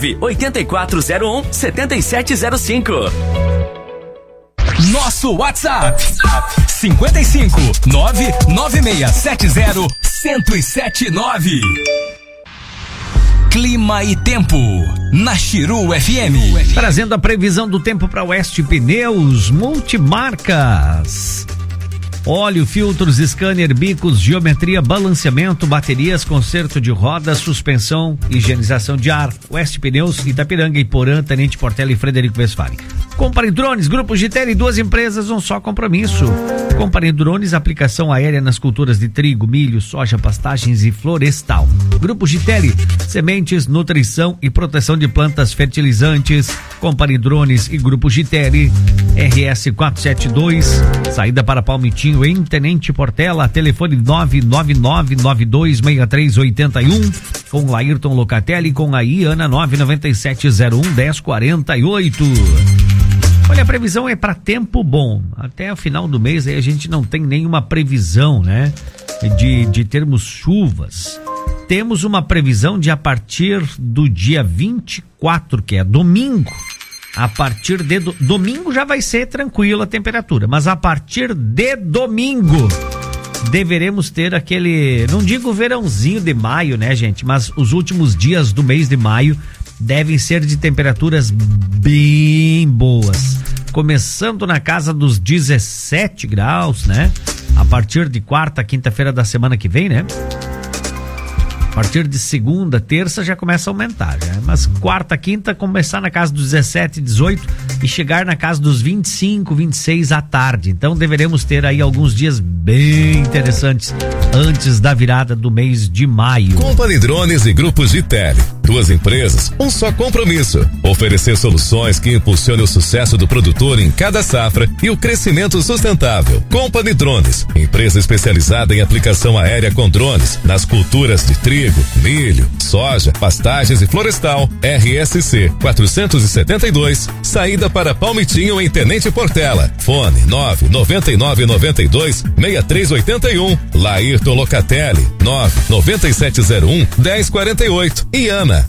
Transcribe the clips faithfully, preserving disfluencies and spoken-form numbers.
oito quatro zero um, sete sete zero cinco. Nosso WhatsApp cinco cinco nove nove seis sete zero um zero sete nove. Clima e Tempo, na Chiru F M. Trazendo a previsão do tempo para Oeste Pneus Multimarcas. Óleo, filtros, scanner, bicos, geometria, balanceamento, baterias, conserto de rodas, suspensão, higienização de ar. Oeste Pneus, Itapiranga, Iporã, Tenente Portela e Frederico Westphalen. Compare drones, grupos de tele, duas empresas, um só compromisso. Compare drones, aplicação aérea nas culturas de trigo, milho, soja, pastagens e florestal. Grupos de tele, sementes, nutrição e proteção de plantas, fertilizantes. Compare drones e grupos de tele. R S quatrocentos e setenta e dois, saída para Palmitinho em Tenente Portela, telefone nove nove nove nove dois seis três oito um, com Laírton Locatelli, com a Iana nove nove sete zero um um zero quatro oito. Olha, a previsão é para tempo bom. Até o final do mês aí a gente não tem nenhuma previsão, né? De, de termos chuvas. Temos uma previsão de a partir do dia vinte e quatro, que é domingo. A partir de do, domingo já vai ser tranquila a temperatura, mas a partir de domingo deveremos ter aquele, não digo verãozinho de maio, né, gente? Mas os últimos dias do mês de maio devem ser de temperaturas bem boas. Começando na casa dos dezessete graus, né? A partir de quarta, quinta-feira da semana que vem, né? A partir de segunda, terça já começa a aumentar, já. Mas quarta, quinta, começar na casa dos dezessete, dezoito e chegar na casa dos vinte e cinco, vinte e seis à tarde. Então deveremos ter aí alguns dias bem interessantes antes da virada do mês de maio. Company Drones e grupos de tele. Duas empresas, um só compromisso. Oferecer soluções que impulsionem o sucesso do produtor em cada safra e o crescimento sustentável. Company Drones, empresa especializada em aplicação aérea com drones nas culturas de trigo, milho, soja, pastagens e florestal. R S C quatrocentos e setenta e dois, saída para Palmitinho em Tenente Portela. Fone nove nove nove nove dois seis três oito um. Laírton Locatelli nove nove sete zero um um zero quatro oito. E Ana.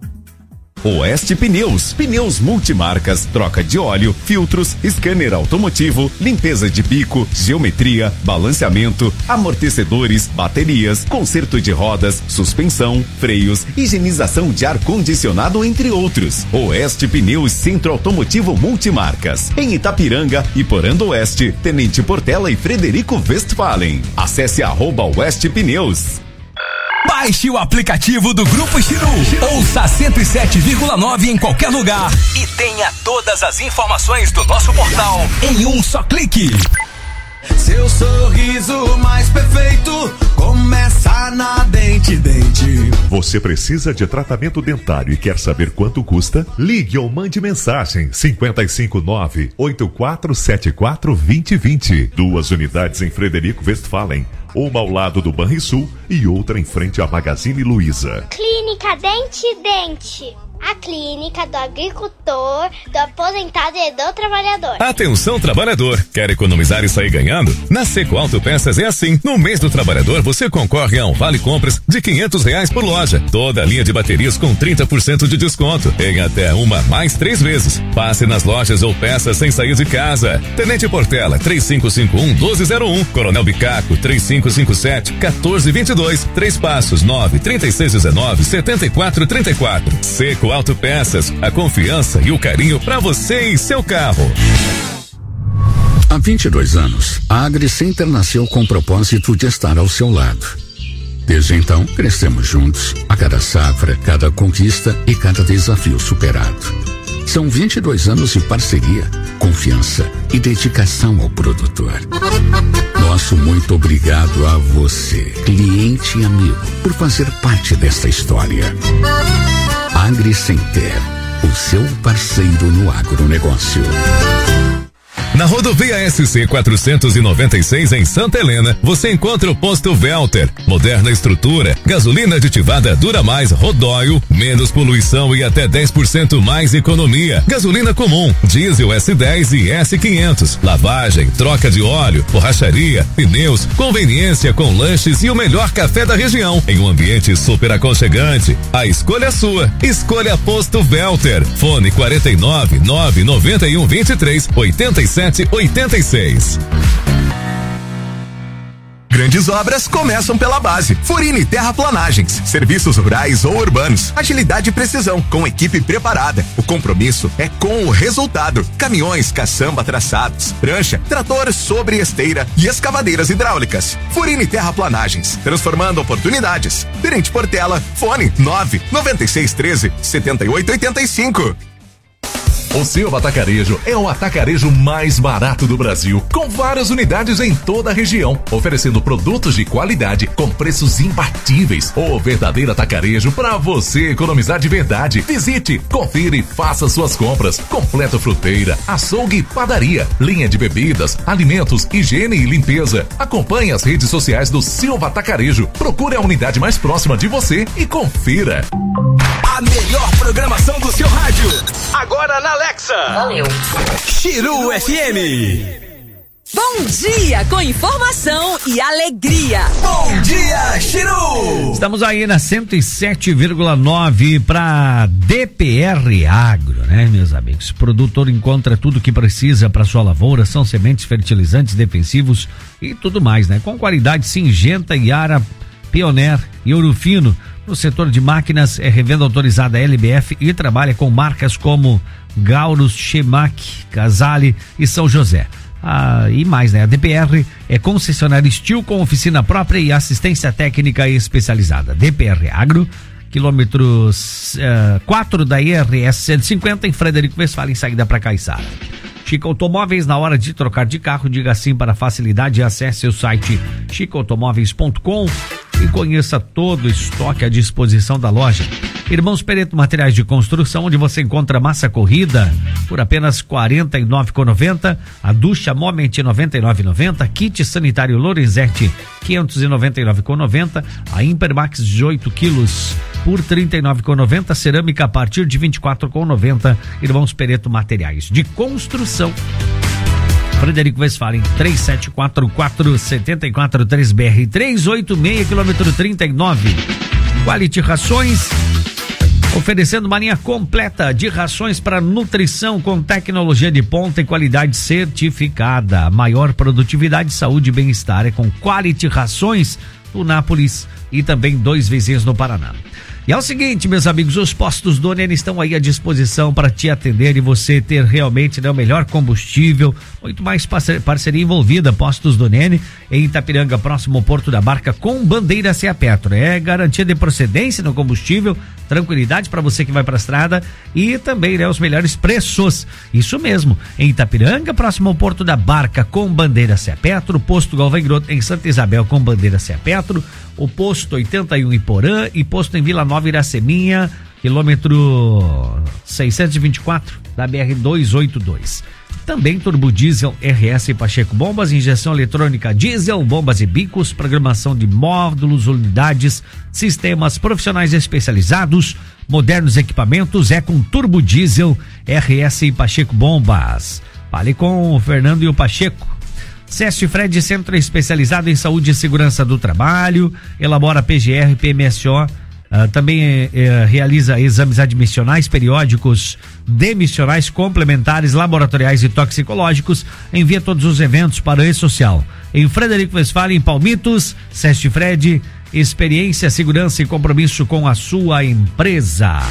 Oeste Pneus, pneus multimarcas, troca de óleo, filtros, scanner automotivo, limpeza de bico, geometria, balanceamento, amortecedores, baterias, conserto de rodas, suspensão, freios, higienização de ar-condicionado, entre outros. Oeste Pneus, Centro Automotivo Multimarcas, em Itapiranga, Iporã do Oeste, Tenente Portela e Frederico Westphalen. Acesse arroba Oeste Pneus. Baixe o aplicativo do Grupo Chiru. Ouça cento e sete vírgula nove em qualquer lugar e tenha todas as informações do nosso portal em um só clique. Seu sorriso mais perfeito começa na Dente Dente. Você precisa de tratamento dentário e quer saber quanto custa? Ligue ou mande mensagem cinco cinco nove oito quatro sete quatro dois zero dois zero. Duas unidades em Frederico Westphalen, uma ao lado do Banrisul e outra em frente à Magazine Luiza. Clínica Dente Dente. A clínica do agricultor, do aposentado e do trabalhador. Atenção, trabalhador. Quer economizar e sair ganhando? Na Seco Autopeças é assim. No mês do trabalhador, você concorre a um vale compras de quinhentos reais por loja. Toda a linha de baterias com trinta por cento de desconto. Em até uma mais três vezes. Passe nas lojas ou peças sem sair de casa. Tenente Portela, três cinco cinco um, um dois zero um. Coronel Bicaco, três cinco cinco sete, um quatro dois dois. Três Passos, nove três seis um nove, sete quatro três quatro. Seco Autopeças, a confiança e o carinho para você e seu carro. Há vinte e dois anos, a AgriCenter nasceu com o propósito de estar ao seu lado. Desde então, crescemos juntos, a cada safra, cada conquista e cada desafio superado. São vinte e dois anos de parceria, confiança e dedicação ao produtor. Nosso muito obrigado a você, cliente e amigo, por fazer parte desta história. AgriCenter, o seu parceiro no agronegócio. Na rodovia S C quatrocentos e noventa e seis em Santa Helena, você encontra o posto Velter. Moderna estrutura, gasolina aditivada dura mais, Rodóio, menos poluição e até dez por cento mais economia. Gasolina comum, diesel S dez e S quinhentos. Lavagem, troca de óleo, borracharia, pneus, conveniência com lanches e o melhor café da região em um ambiente super aconchegante. A escolha é sua. Escolha Posto Velter. Fone quarenta e nove, nove noventa e um, vinte e três, oitenta e sete, oitenta e seis. Grandes obras começam pela base. Furini Terraplanagens, serviços rurais ou urbanos, agilidade e precisão, com equipe preparada. O compromisso é com o resultado. Caminhões, caçamba traçados, prancha, trator sobre esteira e escavadeiras hidráulicas. Furini Terraplanagens, transformando oportunidades. Tenente Portela, fone nove noventa e seis, treze, setenta e oito, oitenta e cinco. O Silva Atacarejo é o atacarejo mais barato do Brasil, com várias unidades em toda a região, oferecendo produtos de qualidade com preços imbatíveis. O verdadeiro atacarejo para você economizar de verdade. Visite, confira e faça suas compras. Completo fruteira, açougue e padaria, linha de bebidas, alimentos, higiene e limpeza. Acompanhe as redes sociais do Silva Atacarejo. Procure a unidade mais próxima de você e confira. A melhor programação do seu rádio. Agora na Alexa. Valeu. Chiru F M. Bom dia com informação e alegria. Bom dia, Chiru. Estamos aí na cento e sete vírgula nove para D P R Agro, né, meus amigos? O produtor encontra tudo que precisa para sua lavoura, são sementes, fertilizantes, defensivos e tudo mais, né? Com qualidade Singenta, Yara, Pioneer e Ouro Fino. No setor de máquinas é revenda autorizada L B F e trabalha com marcas como Gaurus, Chemac, Casale e São José. Ah, e mais, né? A D P R é concessionária Steel com oficina própria e assistência técnica especializada. D P R Agro, quilômetros quatro uh, da I R S cento e cinquenta em Frederico Westphalen, em saída para Caiçara. Chico Automóveis, na hora de trocar de carro, diga sim para facilidade e acesse o site chico automóveis ponto com e conheça todo o estoque à disposição da loja. Irmãos Pereto Materiais de Construção, onde você encontra massa corrida por apenas quarenta e nove reais e noventa centavos, a ducha Moment noventa e nove reais e noventa centavos, kit sanitário Lorenzetti quinhentos e noventa e nove reais e noventa centavos, a Impermax dezoito quilos por trinta e nove reais e noventa centavos, cerâmica a partir de vinte e quatro reais e noventa centavos. Irmãos Pereto Materiais de Construção, Frederico Westphalen, três sete quatro quatro, sete quatro três B R, três oito seis, quilômetro trinta e nove. Quality Rações, oferecendo uma linha completa de rações para nutrição com tecnologia de ponta e qualidade certificada. Maior produtividade, saúde e bem-estar é com Quality Rações do Nápoles e também dois vizinhos no Paraná. E é o seguinte, meus amigos, os postos Donene estão aí à disposição para te atender e você ter realmente, né, o melhor combustível, muito mais parceria envolvida. Postos Donene em Itapiranga, próximo ao Porto da Barca, com bandeira C A Petro. É garantia de procedência no combustível, tranquilidade para você que vai para a estrada e também, né, os melhores preços. Isso mesmo, em Itapiranga, próximo ao Porto da Barca, com bandeira C A Petro. Posto Galvão Groto em Santa Isabel, com bandeira C A Petro. O posto oitenta e um em Porã e posto em Vila Nova Iraceminha, quilômetro seiscentos e vinte e quatro da B R duzentos e oitenta e dois. Também turbo diesel R S Pacheco Bombas, injeção eletrônica diesel, bombas e bicos, programação de módulos, unidades, sistemas profissionais especializados, modernos equipamentos, é com turbo diesel R S Pacheco Bombas. Fale com o Fernando e o Pacheco. Ceste Fred, centro especializado em saúde e segurança do trabalho, elabora P G R, P M S O, uh, também uh, realiza exames admissionais, periódicos, demissionais, complementares, laboratoriais e toxicológicos, envia todos os eventos para o E-Social. Em Frederico Westphalen, em Palmitos, Ceste Fred, experiência, segurança e compromisso com a sua empresa.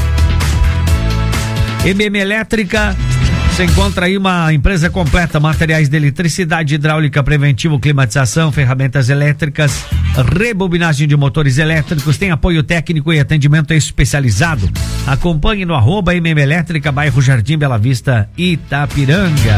M M Elétrica, você encontra aí uma empresa completa, materiais de eletricidade, hidráulica, preventivo, climatização, ferramentas elétricas, rebobinagem de motores elétricos, tem apoio técnico e atendimento especializado. Acompanhe no arroba M M Elétrica, bairro Jardim Bela Vista, Itapiranga.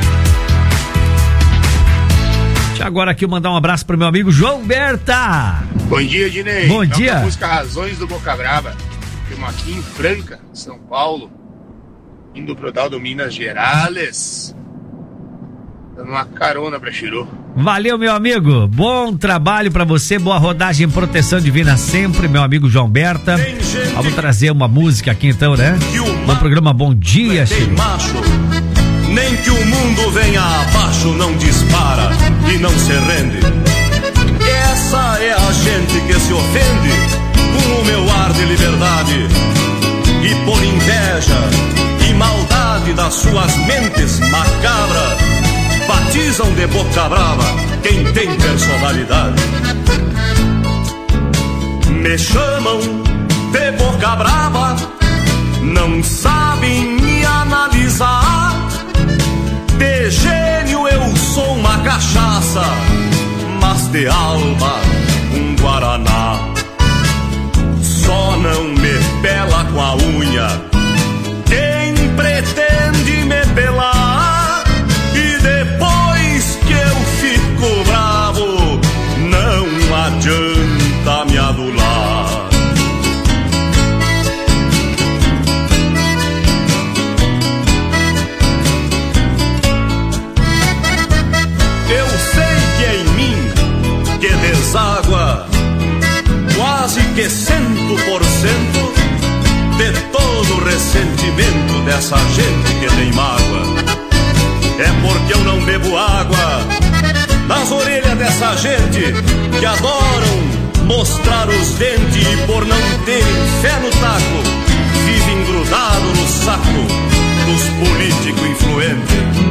Deixa agora aqui eu mandar um abraço pro meu amigo João Berta. Bom dia, Dinei. Bom dia. Então, busca Razões do Boca Brava. Temos aqui em Franca, São Paulo, indo pro tal do Minas Gerais. dando uma carona pra Chiru. Valeu, meu amigo. Bom trabalho pra você, boa rodagem em Proteção Divina sempre, meu amigo João Berta. Vamos trazer uma música aqui então, né? No programa Bom Dia, Chiru. Nem que o mundo venha abaixo, não dispara e não se rende. Essa é a gente que se ofende com o meu ar de liberdade. E por inveja e maldade das suas mentes macabras, batizam de boca brava quem tem personalidade. Me chamam de boca brava, não sabem me analisar. De gênio eu sou uma cachaça, mas de alma um guaraná. Só não me pela com a unha quem pretende me pelar. E depois que eu fico bravo, não adianta me adular. Eu sei que é em mim que deságua quase que cento por cento de todo o ressentimento dessa gente que tem mágoa. É porque eu não bebo água nas orelhas dessa gente que adoram mostrar os dentes e por não terem fé no taco vivem grudado no saco dos políticos influentes.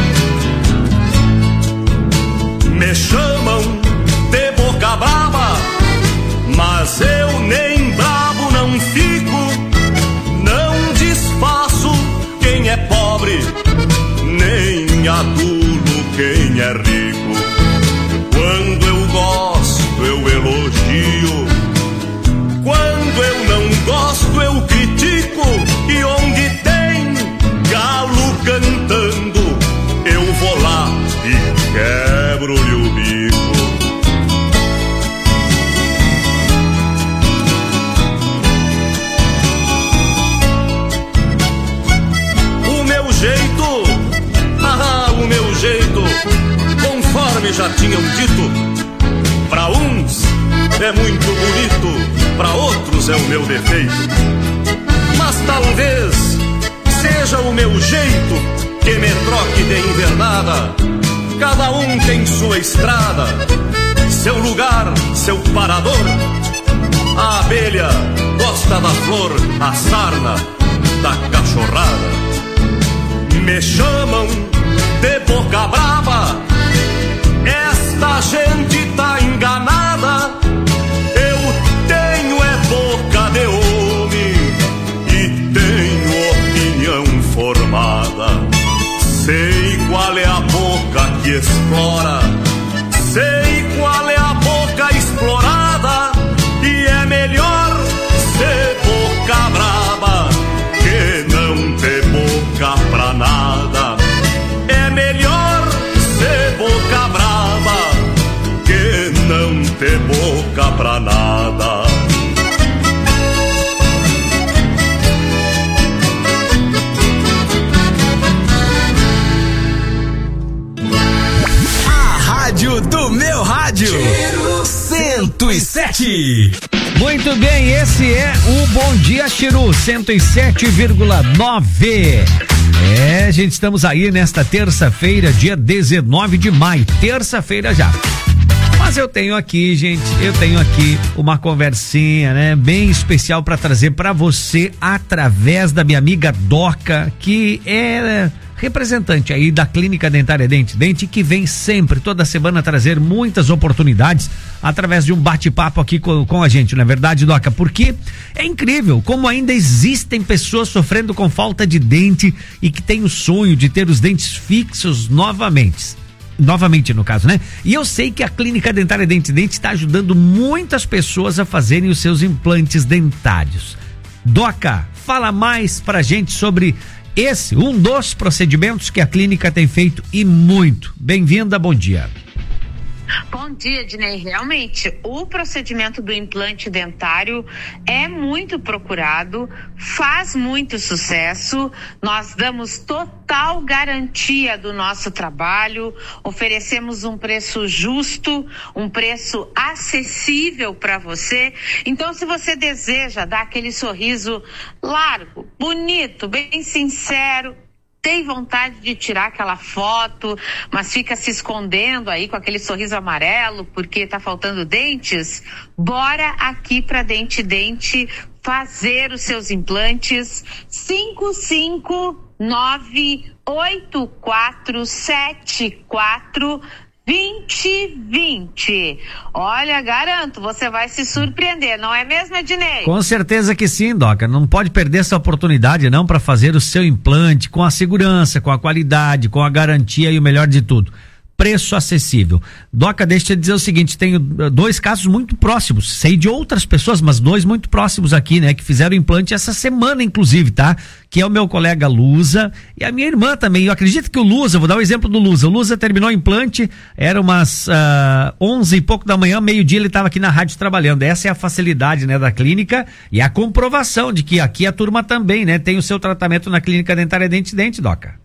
Me chamam de boca brava, mas eu nem bravo não fico. Não desfaço quem é pobre, nem adulo quem é rico. Quando eu gosto eu elogio, quando eu não gosto eu critico. E onde tem galo cantando eu vou lá e quebro-lhe o bico. O meu jeito, ah, o meu jeito, conforme já tinham dito, pra uns é muito bonito, pra outros é o meu defeito. Mas talvez seja o meu jeito que me troque de invernada. Cada um tem sua estrada, seu lugar, seu parador. A abelha gosta da flor, a sarna da cachorrada. Me chamam de boca brava, esta gente tá enganada. Eu tenho é boca de homem e tenho opinião formada. Sei qual é a boca que explora, sei qual é a boca explorada. E é melhor ser boca brava que não ter boca pra nada. É melhor ser boca brava que não ter boca pra nada. Rádio do meu rádio cento e sete. Muito bem, esse é o Bom Dia Chiru cento e sete vírgula nove. É, gente, estamos aí nesta terça-feira, dia dezenove de maio, terça-feira já. Mas eu tenho aqui, gente, eu tenho aqui uma conversinha, né, bem especial para trazer para você através da minha amiga Doca, que é representante aí da Clínica Dentária Dente Dente, que vem sempre, toda semana, trazer muitas oportunidades através de um bate-papo aqui com, com a gente, não é verdade, Doca? Porque é incrível como ainda existem pessoas sofrendo com falta de dente e que têm o sonho de ter os dentes fixos novamente. Novamente, no caso, né? E eu sei que a Clínica Dentária Dente Dente está ajudando muitas pessoas a fazerem os seus implantes dentários. Doca, fala mais pra gente sobre esse, um dos procedimentos que a clínica tem feito e muito. Bem-vinda, bom dia. Bom dia, Dinei. Realmente, o procedimento do implante dentário é muito procurado, faz muito sucesso. Nós damos total garantia do nosso trabalho, oferecemos um preço justo, um preço acessível para você. Então, se você deseja dar aquele sorriso largo, bonito, bem sincero, tem vontade de tirar aquela foto, mas fica se escondendo aí com aquele sorriso amarelo porque tá faltando dentes, bora aqui para Dente Dente fazer os seus implantes. Cinco cinco nove oito quatro sete quatro vinte vinte. Olha, garanto, você vai se surpreender, não é mesmo, Ednei? Com certeza que sim, Doca. Não pode perder essa oportunidade não para fazer o seu implante com a segurança, com a qualidade, com a garantia e o melhor de tudo, preço acessível. Doca, deixa eu te dizer o seguinte, tenho dois casos muito próximos, sei de outras pessoas, mas dois muito próximos aqui, né, que fizeram implante essa semana, inclusive, tá? Que é o meu colega Lusa e a minha irmã também. Eu acredito que o Lusa, vou dar o um exemplo do Lusa, o Lusa terminou o implante, era umas uh, onze e pouco da manhã, meio-dia ele estava aqui na rádio trabalhando. Essa é a facilidade, né, da clínica e a comprovação de que aqui a turma também, né, tem o seu tratamento na Clínica Dentária Dente Dente, Doca.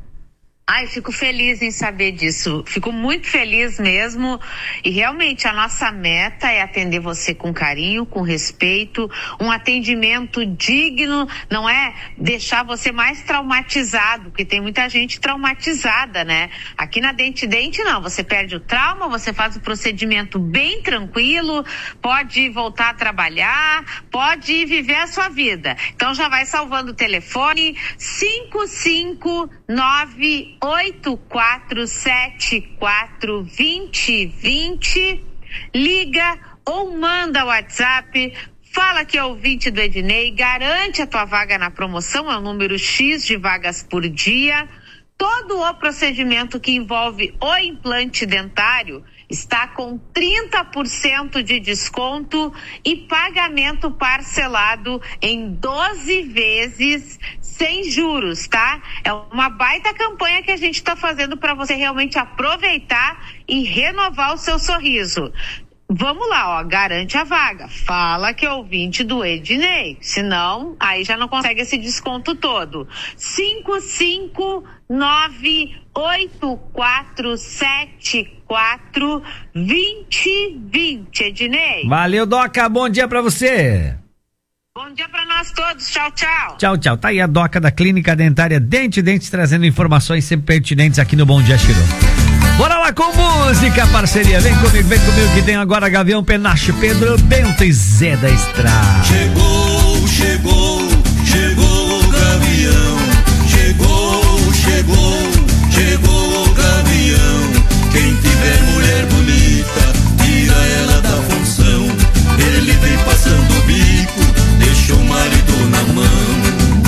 Ai, fico feliz em saber disso, fico muito feliz mesmo, e realmente a nossa meta é atender você com carinho, com respeito, um atendimento digno, não é deixar você mais traumatizado, porque tem muita gente traumatizada, né? Aqui na Dente Dente não, você perde o trauma, você faz o procedimento bem tranquilo, pode voltar a trabalhar, pode viver a sua vida. Então já vai salvando o telefone cinco cinco nove oito quatro sete quatro vinte vinte, liga ou manda WhatsApp, fala que é ouvinte do Ednei, garante a tua vaga na promoção, é o número X de vagas por dia. Todo o procedimento que envolve o implante dentário está com trinta por cento de desconto e pagamento parcelado em doze vezes sem juros, tá? É uma baita campanha que a gente está fazendo para você realmente aproveitar e renovar o seu sorriso. Vamos lá, ó, garante a vaga. Fala que é ouvinte do Ednei. Senão, aí já não consegue esse desconto todo. cinco cinco nove oito quatro sete quatro vinte vinte, Ednei. Valeu, Doca. Bom dia pra você. Bom dia pra nós todos. Tchau, tchau. Tchau, tchau. Tá aí a Doca da Clínica Dentária Dente Dente trazendo informações sempre pertinentes aqui no Bom Dia Chiru. Bora lá com música, parceria. Vem comigo, vem comigo que tem agora Gavião Penache, Pedro Bento e Zé da Estrada. Chegou, chegou, chegou o Gavião. Chegou, chegou, chegou o Gavião. Quem tiver mulher bonita, tira ela da função. Ele vem passando o bico, deixa o marido na mão.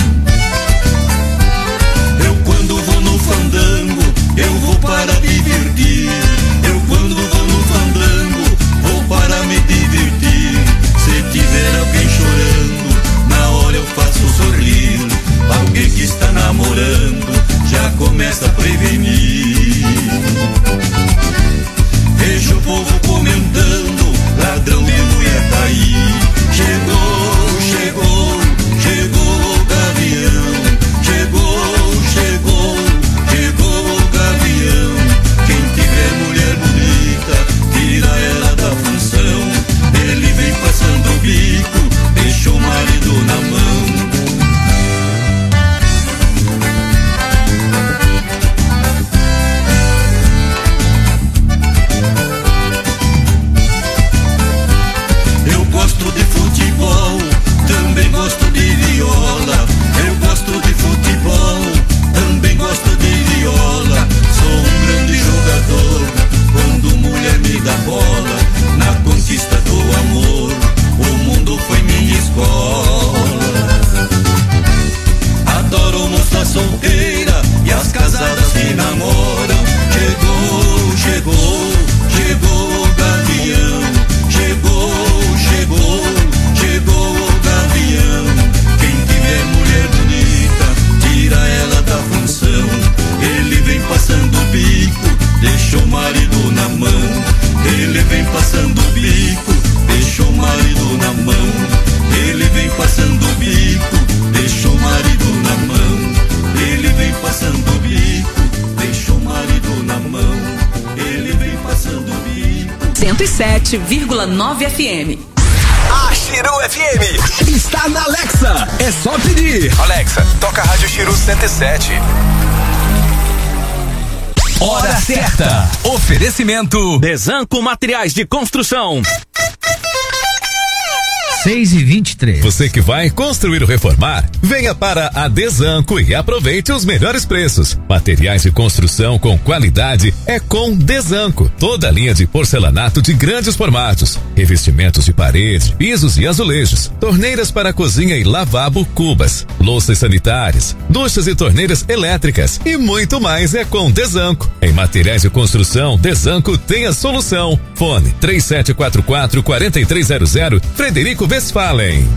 Eu quando vou no fandango, eu vou para divertir. Eu quando vou no fandango, vou para me divertir. Se tiver alguém chorando, na hora eu faço sorrir. Alguém que está namorando, já começa a prevenir. Vejo o povo comentando, ladrão de mulher tá aí. Chegou, chegou, chegou o Gavião. Chegou, chegou, chegou o Gavião. Quem tiver mulher bonita, tira ela da função. Ele vem passando o bico, deixa o marido na mão. Eu gosto de futebol, também gosto de viola. Eu gosto de futebol, também gosto de viola. Sou um grande jogador, quando mulher me dá bola. Na conquista do amor, o mundo foi minha escola. Adoro moça solteira e as casadas que namoram. Chegou, chegou, chegou o Gavião. Chegou, chegou, chegou o Gavião. Quem tiver mulher bonita, tira ela da função. Ele vem passando o bico, deixa o marido na mão. e sete vírgula nove F M. A Chiru F M está na Alexa. É só pedir. Alexa, toca a Rádio Chiru cento e sete. Hora certa. Oferecimento Desanco Materiais de Construção. seis e vinte e três. Você que vai construir ou reformar, venha para a Desanco e aproveite os melhores preços. Materiais de construção com qualidade é com Desanco. Toda a linha de porcelanato de grandes formatos, revestimentos de parede, pisos e azulejos, torneiras para cozinha e lavabo, cubas, louças sanitárias, duchas e torneiras elétricas e muito mais é com Desanco. Em materiais de construção, Desanco tem a solução. Fone três sete quatro quatro, quatro três zero zero, Frederico Westphalen.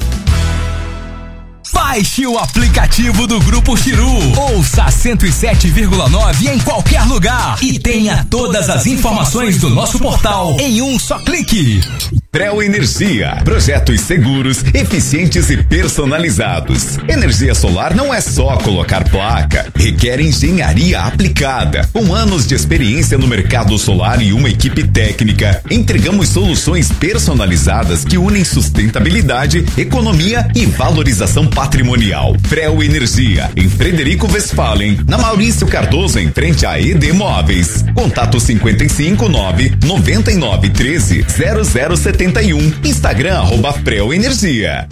Baixe o aplicativo do Grupo Chiru. Ouça cento e sete vírgula nove em qualquer lugar e tenha todas as informações do nosso portal em um só clique. Preo Energia, projetos seguros, eficientes e personalizados. Energia solar não é só colocar placa, requer engenharia aplicada. Com anos de experiência no mercado solar e uma equipe técnica, entregamos soluções personalizadas que unem sustentabilidade, economia e valorização patrimonial. Preo Energia, em Frederico Westphalen, na Maurício Cardoso, em frente a E D Móveis. Contato cinquenta e cinco, nove, noventa e nove, treze, zero zero setenta e um. Instagram arroba Preo Energia.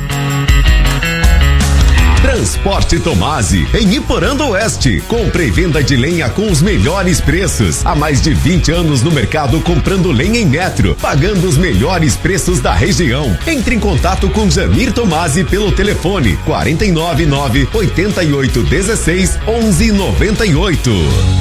Transporte Tomasi, em Iporã Oeste. Compra e venda de lenha com os melhores preços. Há mais de vinte anos no mercado comprando lenha em metro, pagando os melhores preços da região. Entre em contato com Jamir Tomasi pelo telefone quatro nove nove, oito oito um seis, onze noventa e oito.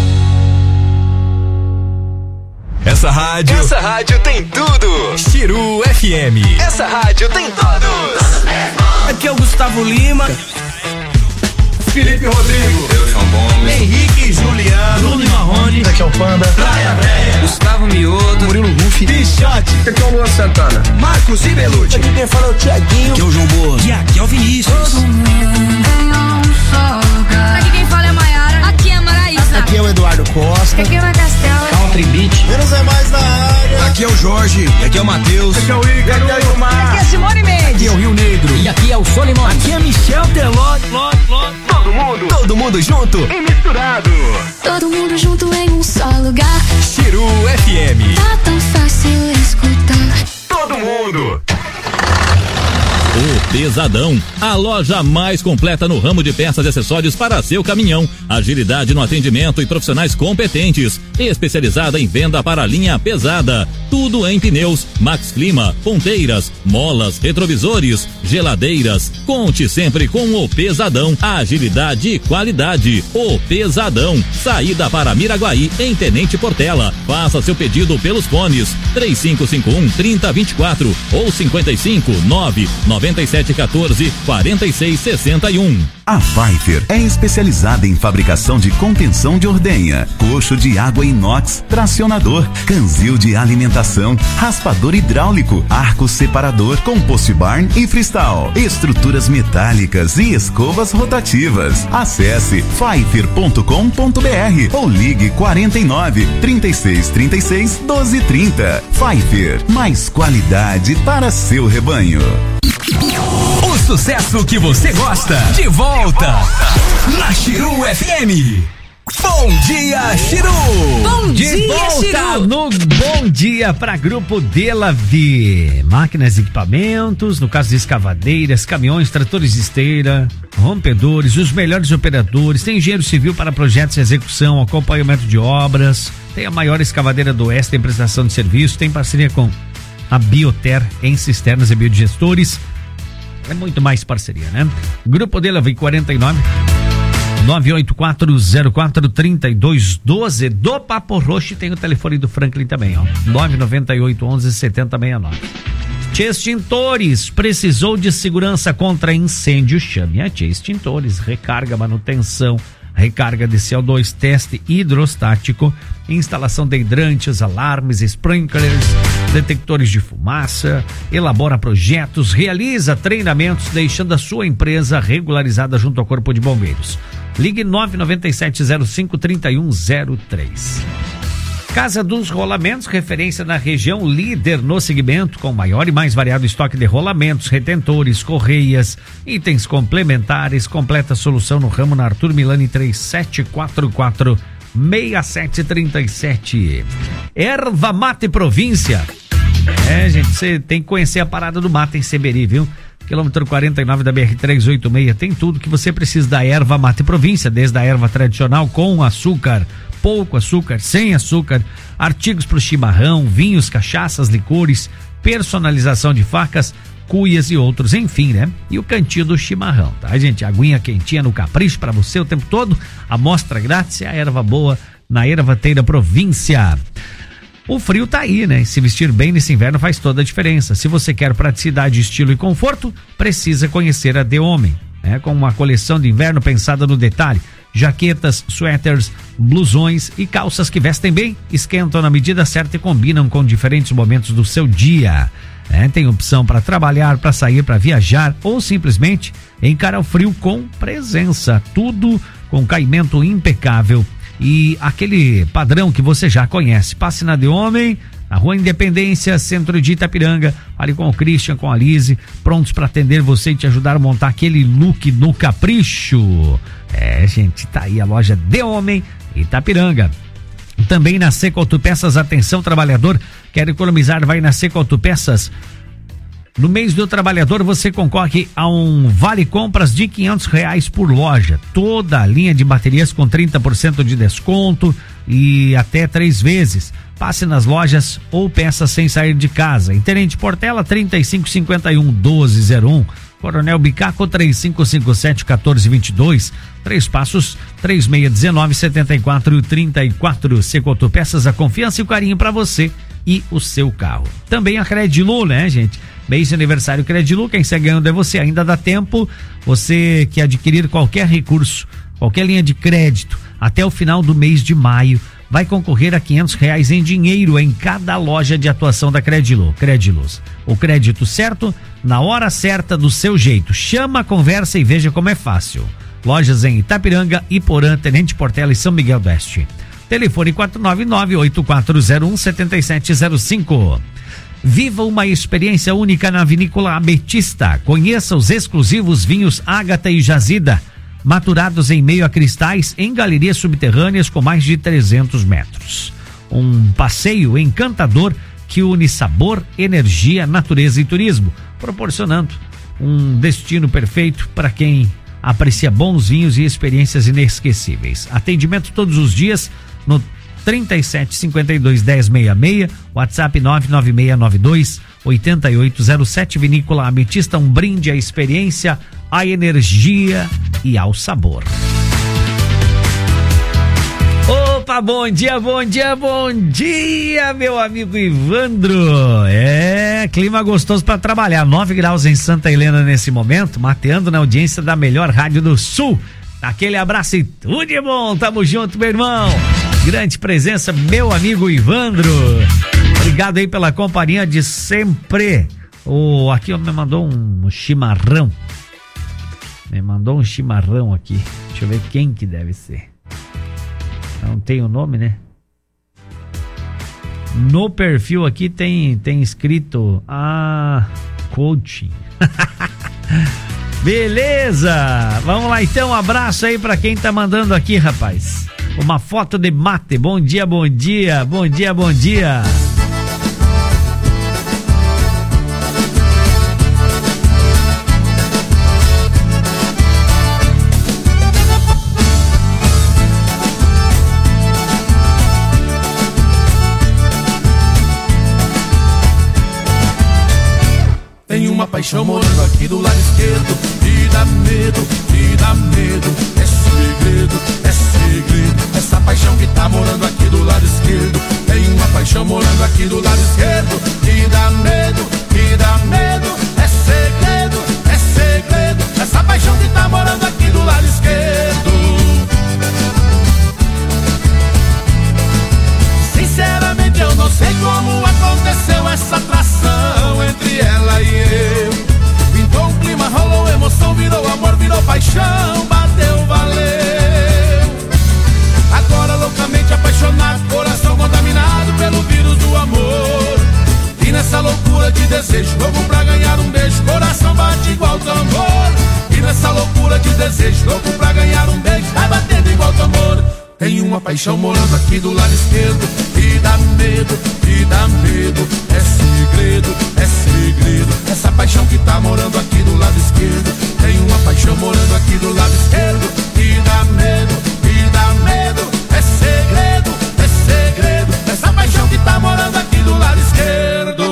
Essa rádio. Essa rádio tem tudo. Chiru F M. Essa rádio tem todos. Aqui é o Gustavo Lima. Felipe Rodrigo. Henrique Juliano. Bruno Marrone. Aqui é o Panda. Praia Véia. Gustavo Mioto. Murilo Rufi. Pichote. Aqui é o Luan Santana. Marcos Ibelucci. Aqui quem fala é o Thiaguinho. Aqui é o João Boas. E aqui é o Vinícius. Todo mundo em um só lugar. Aqui quem fala é Maiara. Aqui é a Maraísa. Aqui é o Eduardo Costa. Aqui é a Castela. Country Beat. Menos é mais na área. Aqui é o Jorge. E aqui é o Matheus. Aqui é o Igor. Aqui é o Gilmar. Aqui é a Simone Mendes. Aqui é o Rio Negro. E aqui é o Solimão. Aqui é Michel Teló. Todo mundo. Todo mundo junto E misturado. Todo mundo junto em um só lugar. Chiru F M. Tá tão fácil escutar. Todo mundo. O Pesadão, a loja mais completa no ramo de peças e acessórios para seu caminhão. Agilidade no atendimento e profissionais competentes. Especializada em venda para a linha pesada. Tudo em pneus, Max Clima, ponteiras, molas, retrovisores, geladeiras. Conte sempre com o Pesadão. Agilidade e qualidade. O Pesadão. Saída para Miraguaí, em Tenente Portela. Faça seu pedido pelos fones três cinco cinco um, três zero dois quatro ou cinquenta e cinco, nove, noventa e sete, quatorze, quarenta e seis, sessenta e um. A Pfeiffer é especializada em fabricação de contenção de ordenha, coxo de água inox, tracionador, canzil de alimentação, raspador hidráulico, arco separador, compost barn e freestyle, estruturas metálicas e escovas rotativas. Acesse pfeiffer ponto com ponto br ou ligue quarenta e nove, trinta e seis, trinta e seis, doze, trinta. Pfeiffer, mais qualidade para seu rebanho. O sucesso que você gosta, de volta na Chiru F M. Bom dia, Chiru! Bom De dia, volta Chiru! no Bom Dia para Grupo Delavi. Máquinas e equipamentos, no caso de escavadeiras, caminhões, tratores de esteira, rompedores, os melhores operadores. Tem engenheiro civil para projetos de execução, acompanhamento de obras. Tem a maior escavadeira do Oeste em prestação de serviço. Tem parceria com a Bioter em cisternas e biodigestores. É muito mais parceria, né? Grupo Delavi quarenta e nove, nove oito quatro zero quatro, três dois um dois. Do Papo Roxo tem o telefone do Franklin também, ó. nove nove oito, onze, setenta, sessenta e nove. Tia Extintores, precisou de segurança contra incêndio? Chame a Tia Extintores. Recarga, manutenção, recarga de C O dois, teste hidrostático, instalação de hidrantes, alarmes, sprinklers, detectores de fumaça, elabora projetos, realiza treinamentos, deixando a sua empresa regularizada junto ao Corpo de Bombeiros. Ligue nove nove sete zero cinco, três um zero três. Casa dos Rolamentos, referência na região, líder no segmento, com maior e mais variado estoque de rolamentos, retentores, correias, itens complementares, completa solução no ramo na Arthur Milani três sete quatro quatro, seis sete três sete. Erva Mate Província. É, gente, você tem que conhecer a parada do mate em Seberi, viu? Quilômetro quarenta e nove da B R trezentos e oitenta e seis, tem tudo que você precisa da Erva Mate Província, desde a erva tradicional com açúcar, pouco açúcar, sem açúcar, artigos para o chimarrão, vinhos, cachaças, licores, personalização de facas, cuias e outros, enfim, né? E o cantinho do chimarrão, tá, gente? Aguinha quentinha no capricho para você o tempo todo, amostra grátis e a erva boa na Ervateira Província. O frio tá aí, né? Se vestir bem nesse inverno faz toda a diferença. Se você quer praticidade, estilo e conforto, precisa conhecer a The Homem, né? Com uma coleção de inverno pensada no detalhe. Jaquetas, suéteres, blusões e calças que vestem bem, esquentam na medida certa e combinam com diferentes momentos do seu dia. É, tem opção para trabalhar, para sair, para viajar ou simplesmente encarar o frio com presença. Tudo com caimento impecável e aquele padrão que você já conhece. Passe na The Homem, na Rua Independência, centro de Itapiranga. Fale com o Christian, com a Lise, prontos para atender você e te ajudar a montar aquele look no capricho. É, gente, tá aí a loja The Homem, Itapiranga. Também na Seco Autopeças, atenção trabalhador, quer economizar, vai na Seco Autopeças. No mês do trabalhador você concorre a um vale compras de quinhentos reais por loja. Toda a linha de baterias com trinta por cento de desconto e até três vezes. Passe nas lojas ou peça sem sair de casa. Em Tenente Portela, trinta e cinco cinquenta e um, doze zero um. Coronel Bicaco, três cinco cinco sete, quatorze vinte e dois. Três Passos, três seis um nove, setenta e quatro, trinta e quatro. Seco Autopeças, a confiança e o carinho para você e o seu carro. Também a Credilu, né, gente? Mês de aniversário Credilu, quem sai ganhando é você, ainda dá tempo. Você que adquirir qualquer recurso, qualquer linha de crédito, até o final do mês de maio, vai concorrer a quinhentos reais em dinheiro em cada loja de atuação da Credilu. Credilus, o crédito certo, na hora certa, do seu jeito. Chama, conversa e veja como é fácil. Lojas em Itapiranga, Iporã, Tenente Portela e São Miguel do Oeste. Telefone quatro nove nove, oito quatro zero um, sete sete zero cinco. Viva uma experiência única na Vinícola Ametista. Conheça os exclusivos vinhos Ágata e Jazida, maturados em meio a cristais em galerias subterrâneas com mais de trezentos metros. Um passeio encantador que une sabor, energia, natureza e turismo, proporcionando um destino perfeito para quem aprecia bons vinhos e experiências inesquecíveis. Atendimento todos os dias no trinta e sete, cinquenta e dois, dez, sessenta e seis, WhatsApp nove nove seis nove dois, oito oito zero sete. Vinícola Ametista, um brinde à experiência, à energia e ao sabor. Opa, bom dia, bom dia, bom dia, meu amigo Ivandro. É, clima gostoso para trabalhar, nove graus em Santa Helena nesse momento, mateando na audiência da melhor rádio do Sul. Aquele abraço e tudo de bom, tamo junto, meu irmão. Grande presença, meu amigo Ivandro. Obrigado aí pela companhia de sempre. Oh, aqui me mandou um chimarrão. Me mandou um chimarrão aqui. Deixa eu ver quem que deve ser. Não tem o nome, né? No perfil aqui tem, tem escrito ah, coaching. Beleza, vamos lá então, um abraço aí pra quem tá mandando aqui, rapaz. Uma foto de mate, bom dia, bom dia, bom dia, bom dia. Tem uma paixão morando aqui do lado esquerdo e dá medo, e dá medo. É segredo, é segredo. Essa paixão que tá morando aqui do lado esquerdo. Tem uma paixão morando aqui do lado esquerdo e dá medo, e dá medo. É segredo, é segredo. Essa paixão que tá morando aqui do lado esquerdo. Sinceramente eu não sei como aconteceu essa atração entre ela e eu. Pintou um clima, rolou emoção, virou amor, virou paixão, bateu loucura de desejo, louco pra ganhar um beijo, coração bate igual tambor. E nessa loucura de desejo, louco pra ganhar um beijo, vai batendo igual tambor. Tem uma paixão morando aqui do lado esquerdo, e dá medo, e dá medo. É segredo, é segredo. Essa paixão que tá morando aqui do lado esquerdo. Tem uma paixão morando aqui do lado esquerdo, e dá medo, e dá medo. É segredo, é segredo. Essa paixão que tá morando aqui do lado esquerdo.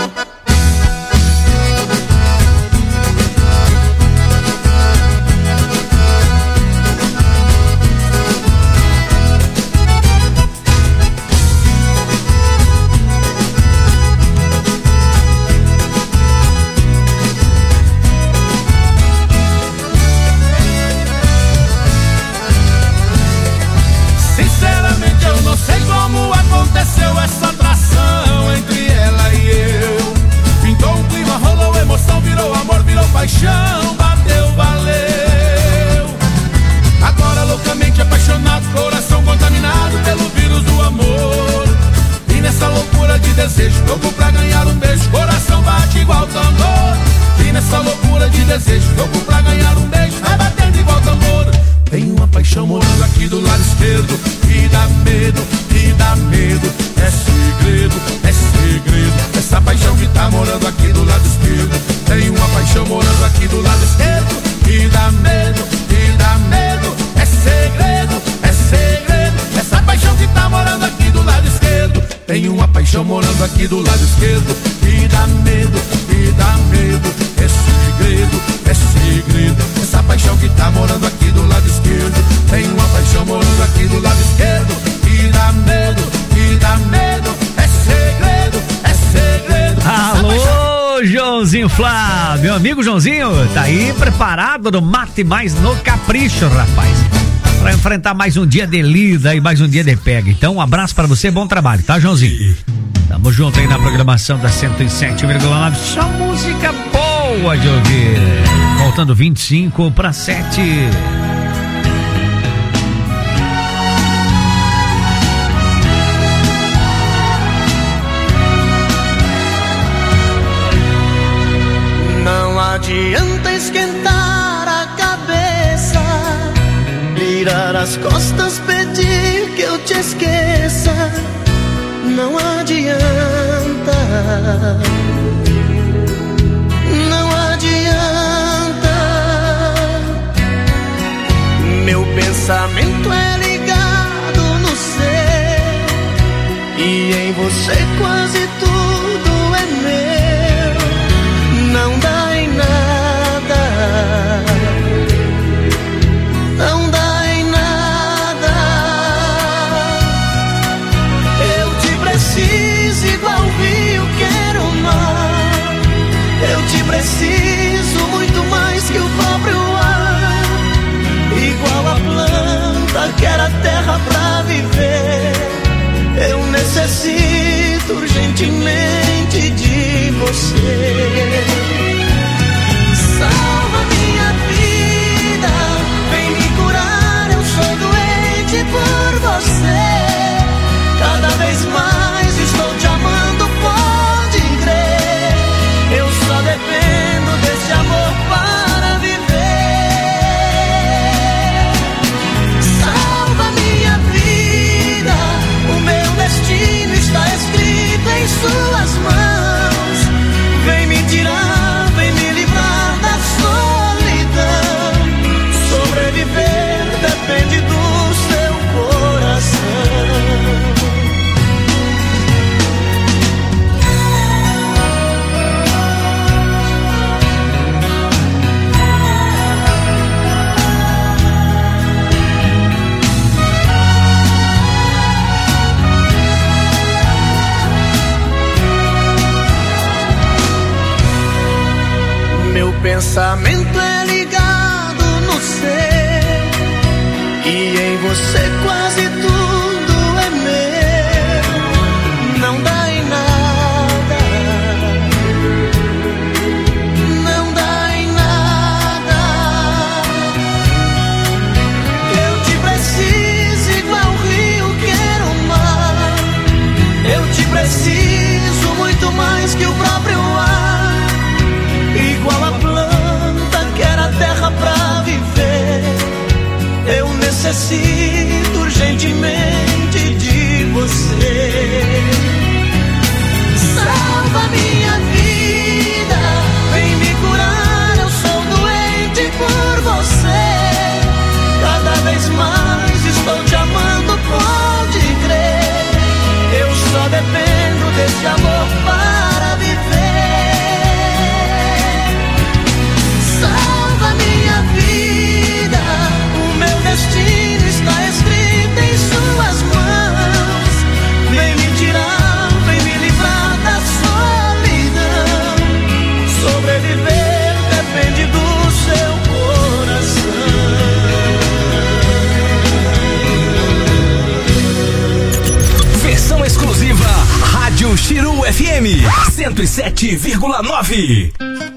Aconteceu essa atração entre ela e eu. Pintou um clima, rolou emoção, virou amor, virou paixão, bateu, valeu. Agora loucamente apaixonado, coração contaminado pelo vírus do amor. E nessa loucura de desejo, louco pra ganhar um beijo, coração bate igual tambor. E nessa loucura de desejo, louco pra ganhar um beijo, vai batendo igual tambor. Tem uma paixão morando aqui do lado esquerdo, e dá medo, e dá medo. É segredo, é segredo. Essa paixão que tá morando aqui do lado esquerdo. Tem uma paixão morando aqui do lado esquerdo, e dá medo, e dá medo. É segredo, é segredo. Essa paixão que tá morando aqui do lado esquerdo. Tem uma paixão morando aqui do lado esquerdo, e dá medo, e dá medo. É segredo, é segredo. Essa paixão que tá morando aqui do lado esquerdo. Tem uma paixão morando aqui do lado esquerdo, e dá medo, e dá medo. É segredo, é segredo. Alô, Joãozinho Flá, meu amigo Joãozinho, tá aí preparado no Mate Mais no Capricho, rapaz, pra enfrentar mais um dia de lida e mais um dia de pega. Então um abraço pra você, bom trabalho, tá, Joãozinho? Tamo junto aí na programação da cento e sete vírgula nove, só música boa de ouvir. Faltando vinte e cinco para sete. Não adianta esquentar a cabeça, virar as costas, pedir que eu te esqueça. Não adianta, não adianta. Meu pensamento é ligado no seu, e em você quase tudo é meu. Não dá em nada, não dá em nada. Eu te preciso igual o rio quer o mar. Eu te preciso muito mais que o próprio ar. Igual a planta quer a terra pra viver. Eu necessito urgentemente de você. Salva minha vida, vem me curar, eu sou doente por você. Cada vez mais estou te amando, pode crer. Eu só dependo desse amor para viver. Salva minha vida, o meu destino está escrito em suas mãos. Vem me tirar, vem me livrar da solidão. Sobreviver depende do seu coração. Meu pensamento é ligado no seu, e em você quase tudo é meu. Não dá em nada, não dá em nada. Eu te preciso igual o rio quer o mar. Eu te preciso muito mais que o próprio ar. necessito urgentemente de você. Salva minha vida, vem me curar, eu sou doente por você. Cada vez mais estou te amando, pode crer. Eu só dependo desse amor para viver. Salva minha vida, o meu destino está escrito em suas mãos. Vem me tirar, vem me livrar da solidão. Sobreviver depende do seu coração. Versão exclusiva Rádio Chiru F M cento e sete vírgula nove.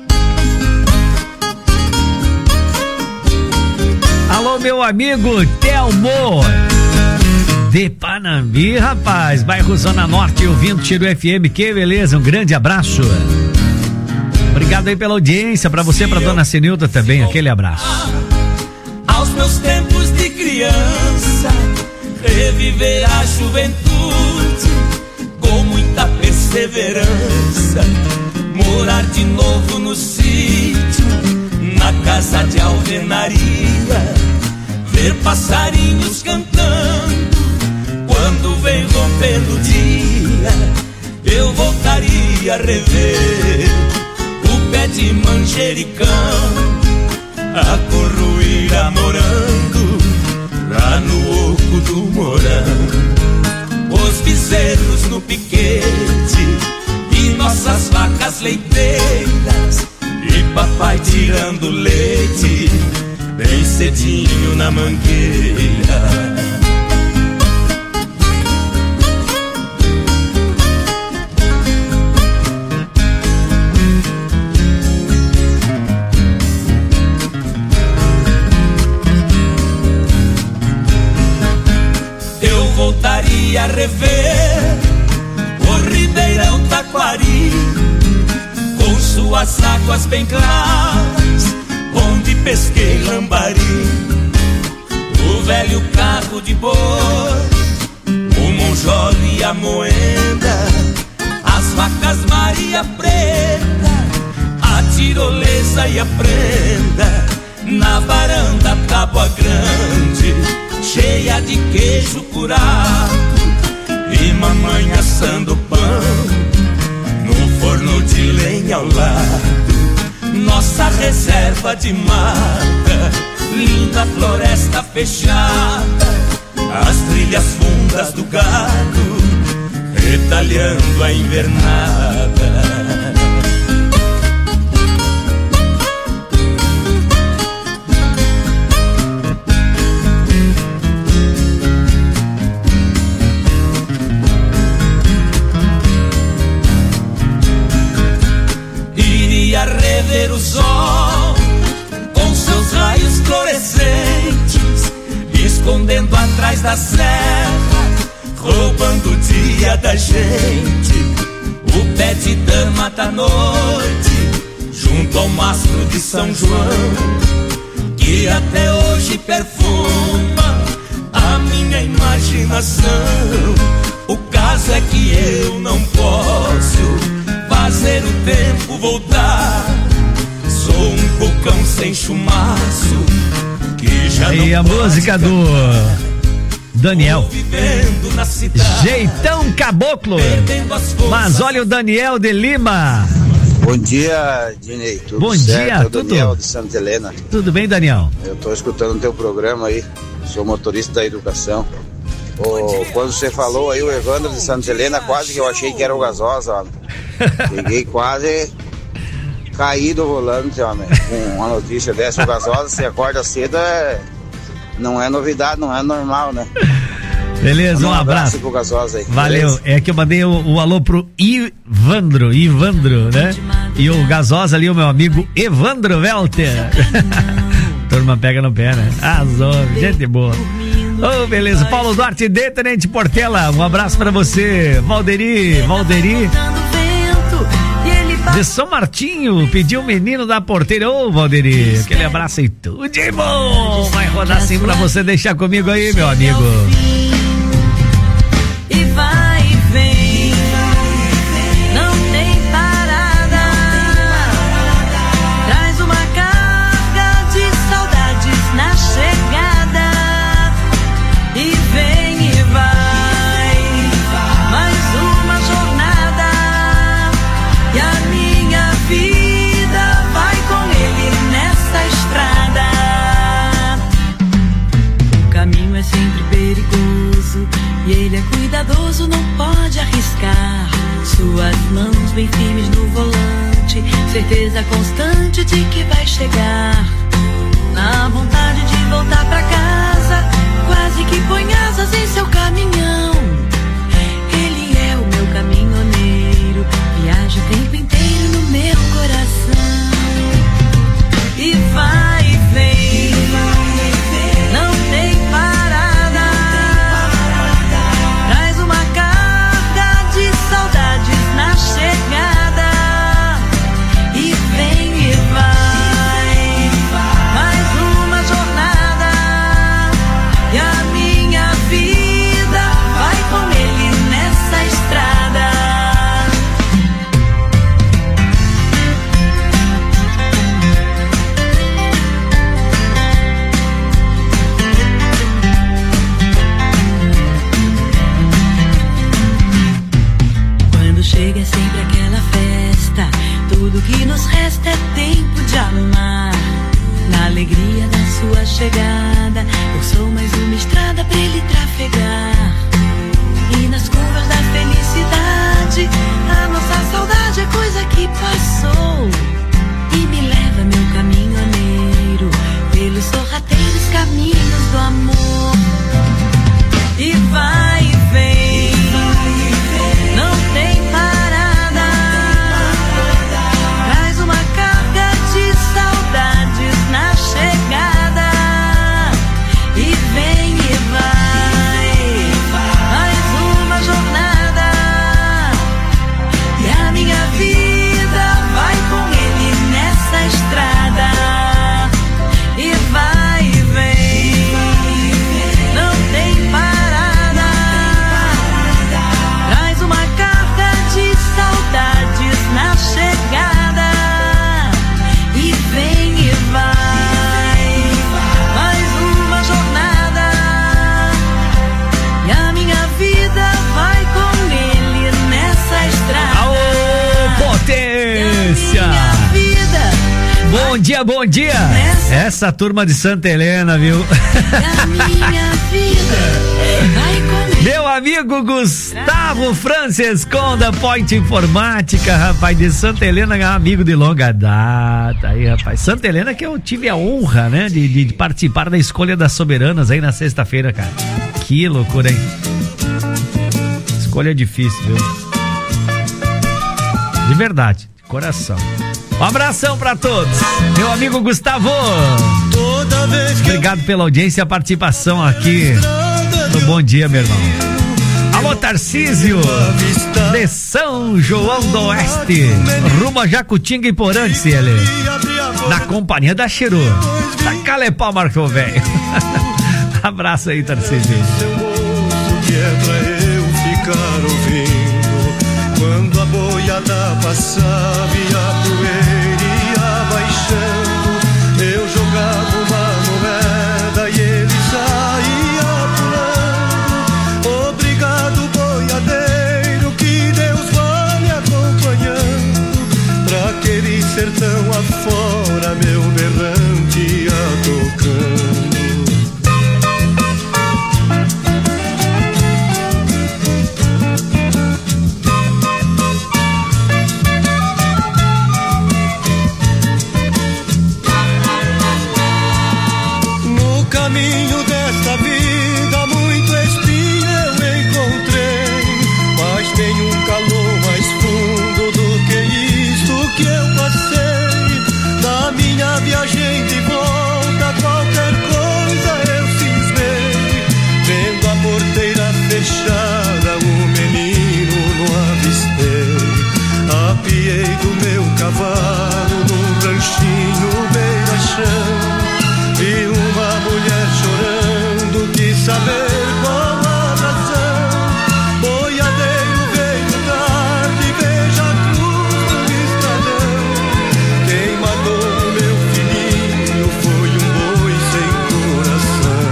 Alô, meu amigo Telmo de Panambi, rapaz, bairro Zona Norte, ouvindo Chiru F M, que beleza, um grande abraço. Obrigado aí pela audiência, pra você, pra dona Senilda também, aquele abraço. Aos meus tempos de criança, reviver a juventude com muita perseverança, morar de novo no sítio, na casa de alvenaria, ver passarinhos cantando quando vem rompendo o dia. Eu voltaria a rever o pé de manjericão, a corruíra morando lá no oco do morango, os bezerros no piquete e nossas vacas leiteiras, e papai tirando leite bem cedinho na mangueira. Eu voltaria a rever o Ribeirão Taquari, com suas águas bem claras, onde pesquei lambari, o velho carro de boi, o monjolo e a moenda, as vacas Maria Preta, a tirolesa e a prenda, na varanda Tábua Grande, cheia de queijo curado, e mamãe assando pão no forno de lenha ao lado. Nossa reserva de mata, linda floresta fechada, as trilhas fundas do gado, retalhando a invernada. Iria rever o sol com seus raios fluorescentes, escondendo atrás da serra, roubando o dia da gente. O pé de dama da noite, junto ao mastro de São João, que até hoje perfuma a minha imaginação. O caso é que eu não posso fazer o tempo voltar. Sou um cocão sem chumaço que já e não a música do Daniel, Jeitão Caboclo. Mas olha o Daniel de Lima. Bom dia, Dinei. Tudo Bom certo? dia, É o tudo Daniel de Santa Helena. Tudo bem, Daniel? Eu tô escutando o teu programa aí. Sou motorista da educação. Oh, quando você falou aí o Evandro de Santa Helena, quase que eu achei que era o Gasosa, homem. Peguei quase caí do volante, homem. Com uma notícia dessa, o Gasosa, você acorda cedo, é... não é novidade, não é normal, né? Beleza, um, um abraço. abraço pro Gasosa aí. Valeu. Beleza? É que eu mandei o, o alô pro Ivandro, Ivandro, né? E o Gasosa ali, o meu amigo Evandro Welter. Turma pega no pé, né? Azul, gente boa. Oh, beleza. Paulo Duarte de Tenente Portela, um abraço pra você. Valderi, Valderi. De São Martinho, pediu o menino da porteira. Ô, Valderi, aquele abraço aí, tudo de bom. Vai rodar assim pra você deixar comigo aí, meu amigo. E vai e vem, não tem parada. Traz uma carga de saudades na chegada. E vem e vai, mais uma jornada. E a minha vida vai com ele nessa estrada. O caminho é sempre perigoso e ele é cuidadoso, não pode arriscar. Suas mãos bem firmes no volante, certeza constante de que vai chegar. Na vontade de voltar pra casa, quase que põe asas em seu caminhão. Ele é o meu caminhoneiro, viaja o tempo inteiro no meu coração. E vai e vem, não tem parada. Traz uma carga de saudades na chegada. E vem e vai, mais uma jornada. E a minha vida vai com ele nessa estrada. Quando chega é sempre aquela festa, tudo que nos resta é tempo de amar. Na alegria da sua chegada, eu sou mais uma estrada pra ele trafegar. E nas curvas da felicidade, a nossa saudade é coisa que passou. E me leva meu caminhoneiro pelos sorrateiros caminhos do amor. E vai e vem, não tem parada. Traz uma carga de saudades na chegada. E vem e vai, mais uma jornada. E a minha vida vai com ele nessa estrada. E vai e vem, não tem parada. Traz uma carga de saudades na chegada. E vem e vai, mais uma jornada. E a minha vida vai com ele nessa estrada. Aô, potência! Vida Bom dia, bom dia! Essa turma de Santa Helena, viu? a minha vida vai com ele. Meu amigo Gustavo Francescon da Point Informática, rapaz, de Santa Helena, é um amigo de longa data aí, rapaz. Santa Helena que eu tive a honra, né, de, de participar da escolha das soberanas aí na sexta-feira, cara. Que loucura, hein? Escolha difícil, viu? De verdade, de coração. Um abração pra todos. Meu amigo Gustavo. Toda vez que Obrigado pela audiência e a participação aqui no Bom Dia, meu irmão. Alô, Tarcísio, de São João do Oeste, rumo a Jacutinga e Porã, disse ele. Na companhia da Cheru. Da Calepau, Marco Velho. Abraço aí, Tarcísio. que é pra eu ficar ouvindo. Quando a boiada passava e a poeira ia baixando, eu jogava uma moeda e ele saía pulando. Obrigado, boiadeiro, que Deus vá me acompanhando. Pra aquele sertão afora, meu berrante ia tocando. saber qual a razão. Boiadeiro veio tarde, veja a cruz do estradão. Quem matou meu filhinho foi um boi sem coração.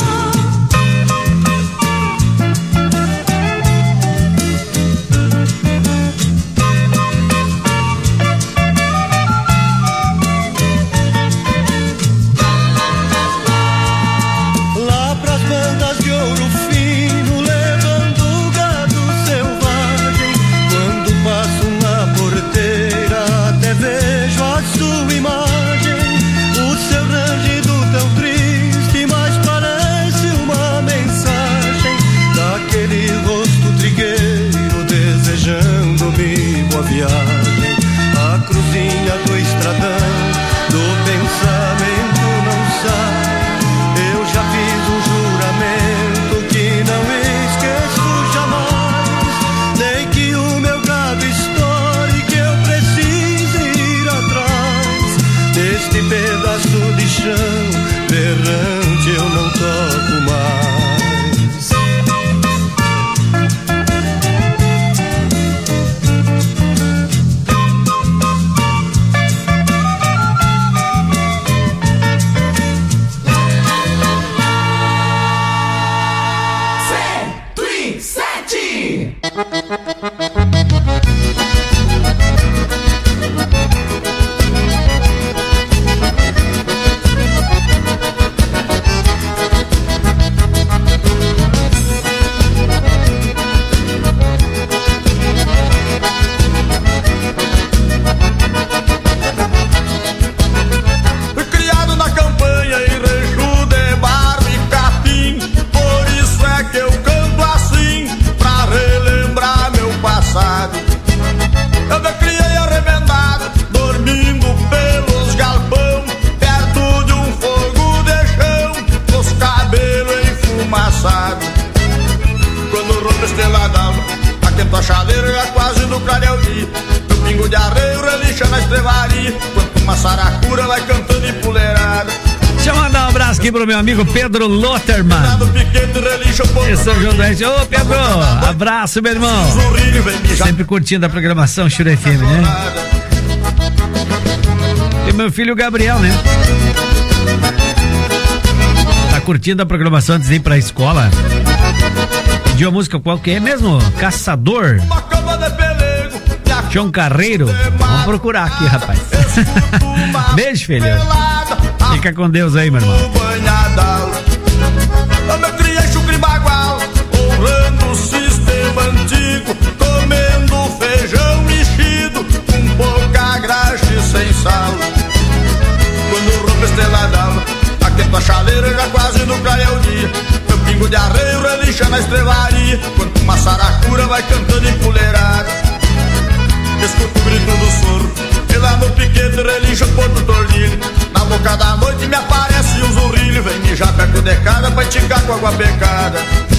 Lá pras bandas de ouro fino, levando gado selvagem. Quando passo na porteira, até vejo a sua imagem. O seu rangido tão triste, mas parece uma mensagem daquele rosto trigueiro desejando-me boa viagem. A cruzinha do estradão do pensamento não sai. Eu já fiz um juramento que não esqueço jamais. Nem que o meu gado estoure, que eu precise ir atrás. Neste pedaço de chão errante eu não toco mais. Fui criado na campanha em rancho de barro e capim. Por isso é que eu canto assim, pra relembrar meu passado. Eu me criei arremendado, dormindo pelos galpão, perto de um fogo de chão, os cabelos enfumaçados. Quando rompe a estrela d'alva, aquento a chaleira já quase no clareio dia. Meu pingo de arreio relincha na estrevaria, quanto uma saracura vai cantando em puleirada. Deixa eu mandar um abraço aqui pro meu amigo Pedro Lotterman. Em São João do Oeste. Ô Pedro, abraço, meu irmão. Sempre curtindo a programação Churu F M, né? E meu filho Gabriel, né? Tá curtindo a programação antes de ir pra escola. Pediu a música qual que é mesmo? Caçador. João Carreiro. Vamos procurar aqui, rapaz. Beijo, filho. Fica com Deus aí, meu irmão. Eu me criei chucre bagual, honrando o sistema antigo, comendo feijão mexido, com pouca graxa e sem sal. Quando rompe a estrela d'alva, aquento a chaleira já quase no clareio dia. Meu pingo de arreio relincha na estrevaria, quanto uma saracura vai cantando em puleirada. Escuto o grito do soro, e lá no piquete relincha o porto tordilho. Na boca da noite me aparece um zurrilho, vem mijar perto de casa pra esticar com água pecada.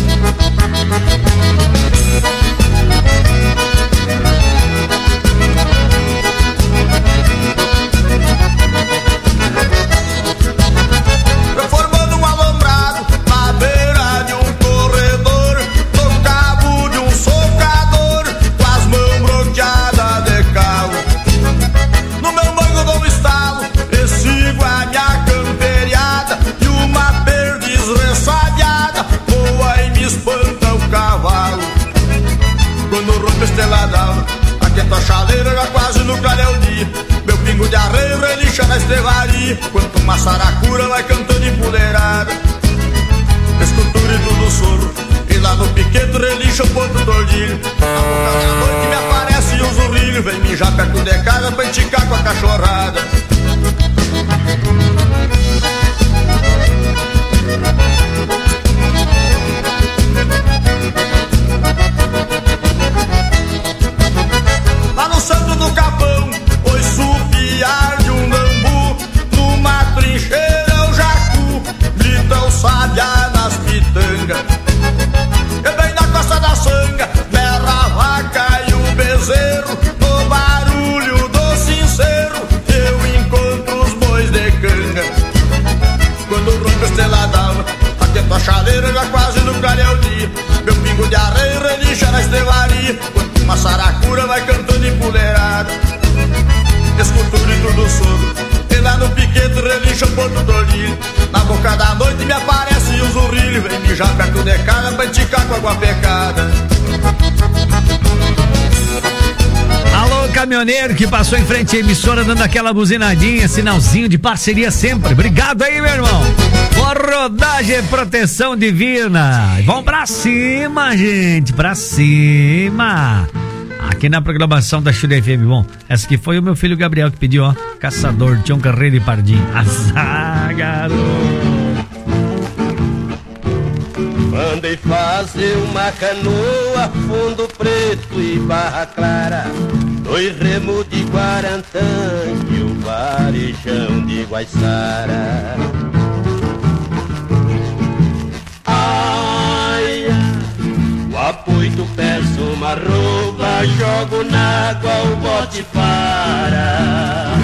Formando um alambrado na beira de um corredor, no cabo de um socador, com as mãos bloqueadas de calo. No meu mango dou um estalo, e sigo a minha camperiada, e uma perdiz ressabiada voa e me espanta o cavalo. Quando rompe a estrela d'alva, aquento a chaleira já quase no clareio dia. Meu pingo de arreio relincha na estrevaria, quanto uma saracura vai cantando em puleirada. Escuto o grito do soro, e lá no piquete relincha o porto tordilho. Na boca da noite me aparece um zurrilho, vem mijar perto de casa pra enticar com a cachorrada. Lá no Santo do Capão, ouço o piar de um bambu, numa trincheira o jacu grita o sabiá nas pitangas. E bem na costa da sanga berra a vaca e o bezerro, no barulho do sincero eu chega quase no clareio dia. Meu pingo de areia relincha na estelaria. Uma saracura vai cantando empoleirada. Escuto o grito do sogro, e lá no piquete relincha o porto do olhinho. Na boca da noite me aparece um zurrilho. Vem mijar perto de casa pra enticar com água pecada. Alô, caminhoneiro que passou em frente à emissora dando aquela buzinadinha, sinalzinho de parceria sempre. Obrigado aí, meu irmão. Por rodagem e proteção divina. Vamos pra cima, gente, pra cima. Aqui na programação da Chile F M. Bom, essa aqui foi o meu filho Gabriel que pediu, ó. Caçador, Tião Carreiro e Pardinho. Azar, garoto. Mandei fazer uma canoa, fundo preto e barra clara, dois remos de Guarantã e o varejão de Guaiçara. Ai, o apoio peço uma roupa, jogo na água, o bote para.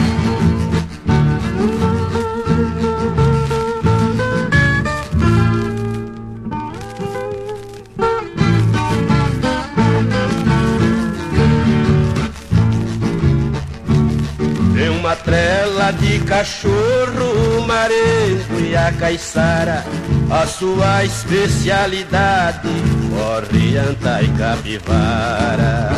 Uma trela de cachorro, o marengo e a caiçara, a sua especialidade, corrianta e capivara.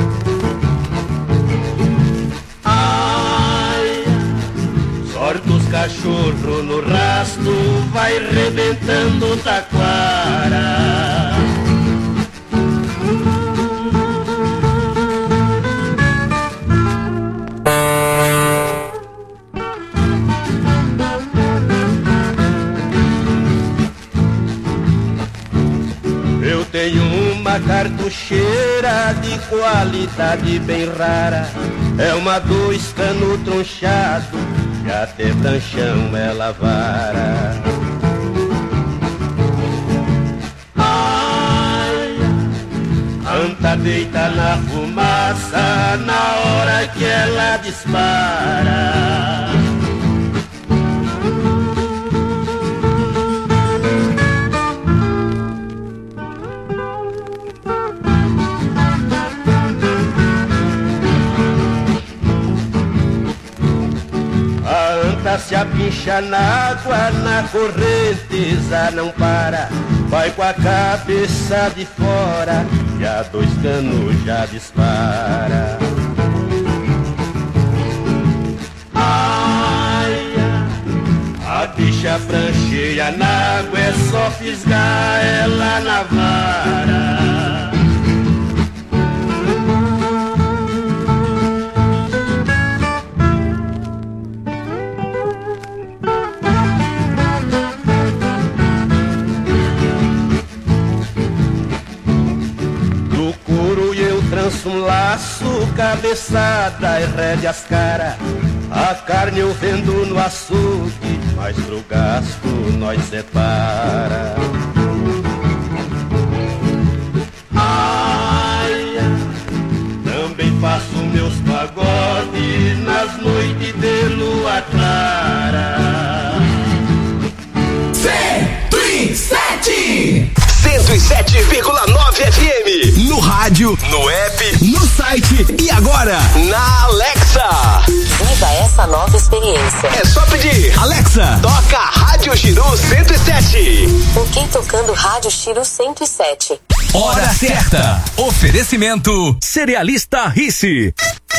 Ai, sorte os cachorros no rasto, vai rebentando o taquara. Tenho uma cartucheira de qualidade bem rara, é uma dois cano tronchado, que até branchão ela vara. Ai, anta deita na fumaça, na hora que ela dispara. Se apincha na água, na correnteza não para, vai com a cabeça de fora, já dois canos já dispara. Ai, a bicha prancheia na água, é só fisgar ela na vara. Um laço, cabeçada e rédeas cara, a carne eu vendo no açougue, mas pro gasto nós separa. Ai, também faço meus pagodes nas noites de lua clara. cento e sete cento e sete vírgula nove F M. No rádio, no app, no site e agora na Alexa. Viva essa nova experiência. É só pedir. Alexa, toca Rádio Chiru cento e sete. Ok, tocando Rádio Chiru cento e sete. Hora certa. Oferecimento Cerealista Risse.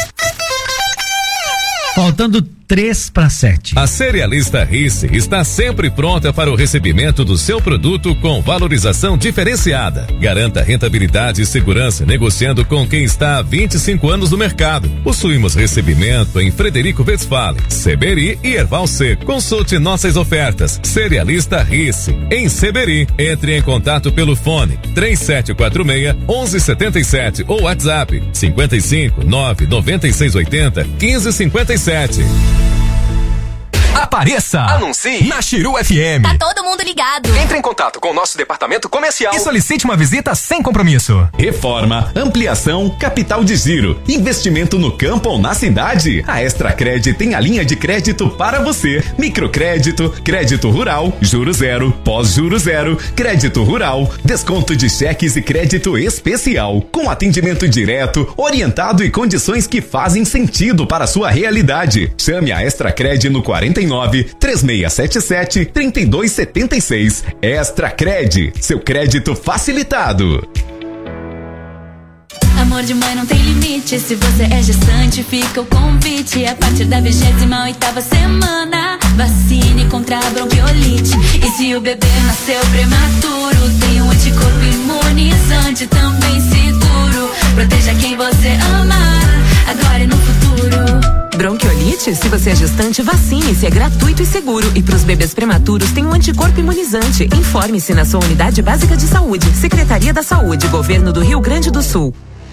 Faltando três para sete. A Cerealista Risse está sempre pronta para o recebimento do seu produto com valorização diferenciada. Garanta rentabilidade e segurança negociando com quem está há vinte e cinco anos no mercado. Possuímos recebimento em Frederico Westphalen, Seberi e Erval C. Consulte nossas ofertas. Cerealista Risse, em Seberi. Entre em contato pelo fone três sete quatro seis, um um sete sete ou WhatsApp cinquenta e cinco, nove, noventa e seis, oitenta, quinze, cinquenta e sete. Apareça! Anuncie na Chiru F M. Tá todo mundo ligado. Entre em contato com o nosso departamento comercial e solicite uma visita sem compromisso. Reforma, ampliação, capital de giro, investimento no campo ou na cidade? A Extracred tem a linha de crédito para você. Microcrédito, crédito rural, juro zero, pós-juro zero, crédito rural, desconto de cheques e crédito especial, com atendimento direto, orientado e condições que fazem sentido para a sua realidade. Chame a Extracred no quarenta e nove, três seis sete sete, trinta e dois setenta e seis. Extracred, seu crédito facilitado. Amor de mãe não tem limite. Se você é gestante, fica o convite. A partir da vigésima oitava semana, vacine contra a bronquiolite. E se o bebê nasceu prematuro, tem um anticorpo imunizante também seguro. Proteja quem você amar, agora e no futuro. Bronquiolite? Se você é gestante, vacine-se, é gratuito e seguro. E para os bebês prematuros tem um anticorpo imunizante. Informe-se na sua unidade básica de saúde. Secretaria da Saúde, Governo do Rio Grande do Sul.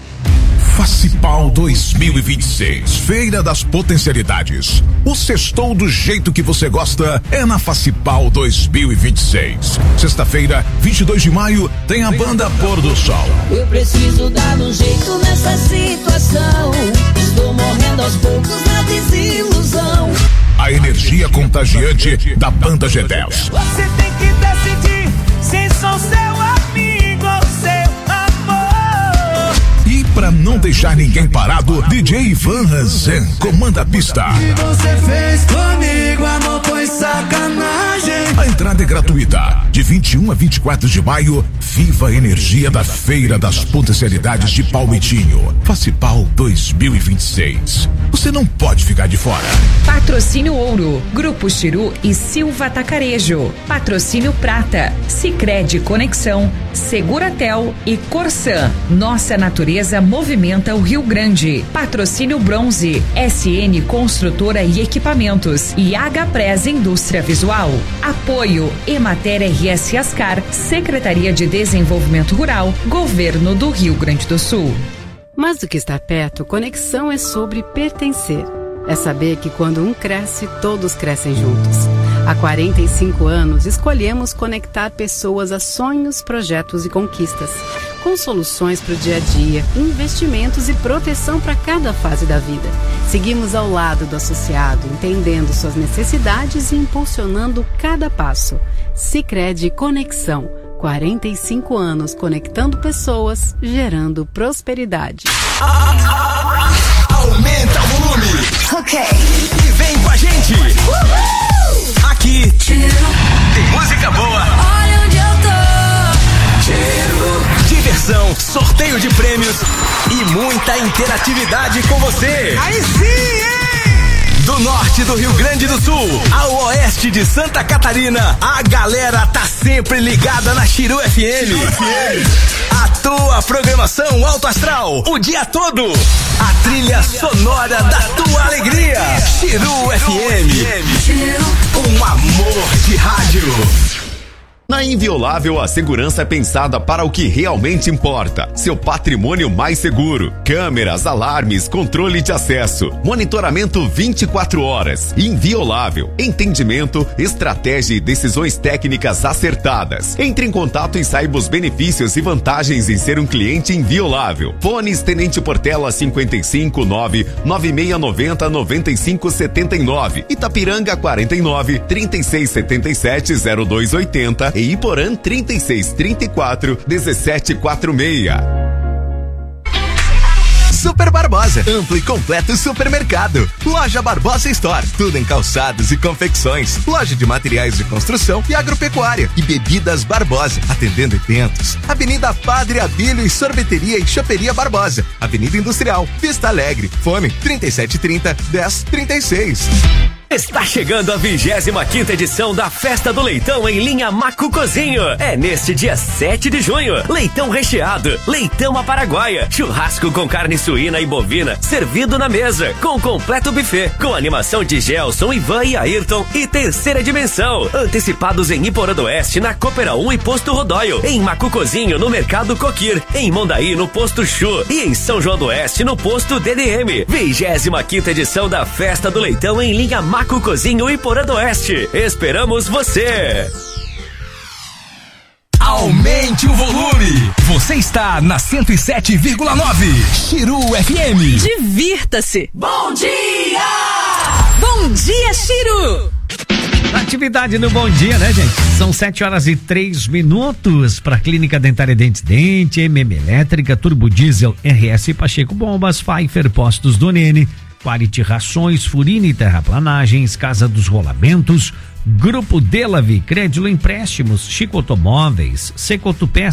Facipal dois mil e vinte e seis, Feira das Potencialidades. O sextou do jeito que você gosta é na Facipal dois mil e vinte e seis. Sexta-feira, vinte e dois de maio, tem a banda Pôr do Sol. Eu preciso dar um jeito nessa situação. Estou morrendo aos poucos na desilusão. A energia contagiante da banda G dez. Você tem que decidir se sou seu amigo ou seu amor. E pra não deixar ninguém parado, D J Ivan Ranzan comanda a pista. O que você fez comigo, amor, foi sacanagem. A entrada é gratuita. De vinte e um a vinte e quatro de maio, viva a energia da Feira das Potencialidades de Palmitinho. Facipal dois mil e vinte e seis. Você não pode ficar de fora. Patrocínio Ouro, Grupo Chiru e Silva Atacarejo. Patrocínio Prata, Sicredi Conexão, Seguratel e Corsan. Nossa natureza movimenta o Rio Grande. Patrocínio Bronze, S N Construtora e Equipamentos e H-Press Indústria Visual. Apoio Emater R S Ascar, Secretaria de Desenvolvimento Rural, Governo do Rio Grande do Sul. Mais do que estar perto, conexão é sobre pertencer. É saber que quando um cresce, todos crescem juntos. Há quarenta e cinco anos, escolhemos conectar pessoas a sonhos, projetos e conquistas, com soluções para o dia a dia, investimentos e proteção para cada fase da vida. Seguimos ao lado do associado, entendendo suas necessidades e impulsionando cada passo. Sicredi Conexão. quarenta e cinco anos conectando pessoas, gerando prosperidade. Aumenta o volume. Ok. E vem com a gente. Uhul. Aqui tem música boa. Olha onde eu tô. Cheiro. Diversão, sorteio de prêmios e muita interatividade com você. Aí sim, hein? Do norte do Rio Grande do Sul ao oeste de Santa Catarina, a galera tá sempre ligada na Chiru F M. A tua programação alto astral, o dia todo. A trilha sonora da tua alegria. Chiru F M. Um amor de rádio. Na Inviolável, a segurança é pensada para o que realmente importa. Seu patrimônio mais seguro. Câmeras, alarmes, controle de acesso. Monitoramento vinte e quatro horas. Inviolável. Entendimento, estratégia e decisões técnicas acertadas. Entre em contato e saiba os benefícios e vantagens em ser um cliente inviolável. Fones Tenente Portela cinquenta e cinco, nove nove seis nove zero, nove cinco sete nove. Itapiranga quarenta e nove, trinta e seis setenta e sete, zero dois oitenta. E Iporã trinta e seis, trinta e quatro, dezessete quarenta e seis. Super Barbosa, amplo e completo supermercado. Loja Barbosa Store, tudo em calçados e confecções. Loja de materiais de construção e agropecuária. E bebidas Barbosa, atendendo eventos. Avenida Padre Abílio e Sorveteria e Choperia Barbosa. Avenida Industrial, Vista Alegre. Fone trinta e sete trinta, dez trinta e seis. Está chegando a vigésima quinta edição da Festa do Leitão em linha Macucozinho. É neste dia sete de junho. Leitão recheado, leitão à paraguaia, churrasco com carne suína e bovina, servido na mesa, com completo buffet, com animação de Gelson, Ivan e Ayrton e terceira dimensão. Antecipados em Iporã do Oeste, na Coopera um e Posto Rodóio. Em Macucozinho, no Mercado Coquir. Em Mondaí, no Posto Chu. E em São João do Oeste, no Posto D D M. vigésima quinta edição da Festa do Leitão em linha Macucozinho. Macucozinho e Porã do Oeste. Esperamos você! Aumente o volume. Você está na cento e sete vírgula nove. Chiru F M. Divirta-se. Bom dia! Bom dia, Chiru! Atividade no Bom Dia, né, gente? São sete horas e três minutos para Clínica Dentária Dentes Dente, M M Elétrica, Turbo Diesel, R S Pacheco Bombas, Pfeiffer Postos do Nene, Quality Rações, Furine Terraplanagens, Casa dos Rolamentos, Grupo Delavi, Crédito Empréstimos, Chico Automóveis, Secotupé